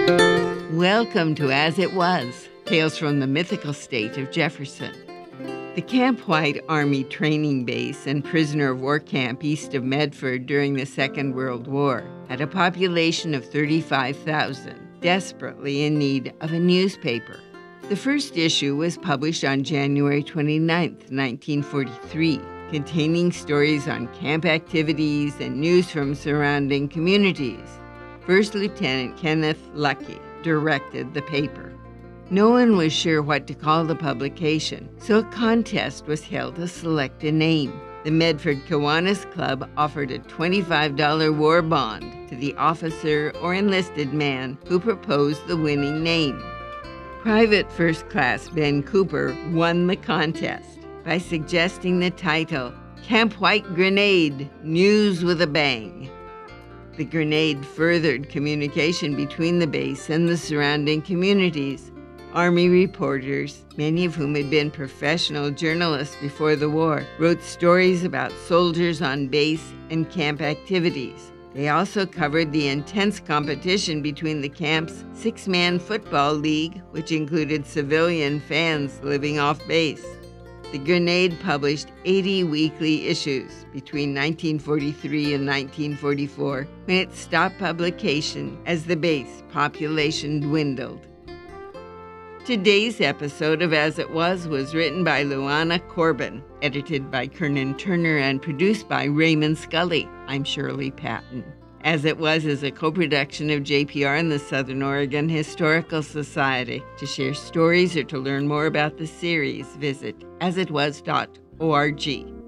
Welcome to As It Was, Tales from the Mythical State of Jefferson. The Camp White Army Training Base and prisoner of war camp east of Medford during the Second World War had a population of 35,000, desperately in need of a newspaper. The first issue was published on January 29, 1943, containing stories on camp activities and news from surrounding communities. First Lieutenant Kenneth Lucky directed the paper. No one was sure what to call the publication, so a contest was held to select a name. The Medford Kiwanis Club offered a $25 war bond to the officer or enlisted man who proposed the winning name. Private First Class Ben Cooper won the contest by suggesting the title, Camp White Grenade, News with a Bang. The grenade furthered communication between the base and the surrounding communities. Army reporters, many of whom had been professional journalists before the war, wrote stories about soldiers on base and camp activities. They also covered the intense competition between the camp's six-man football league, which included civilian fans living off base. The Grenade published 80 weekly issues between 1943 and 1944, when it stopped publication as the base population dwindled. Today's episode of As It Was written by Luana Corbin, edited by Kernan Turner, and produced by Raymond Scully. I'm Shirley Patton. As It Was is a co-production of JPR and the Southern Oregon Historical Society. To share stories or to learn more about the series, visit asitwas.org.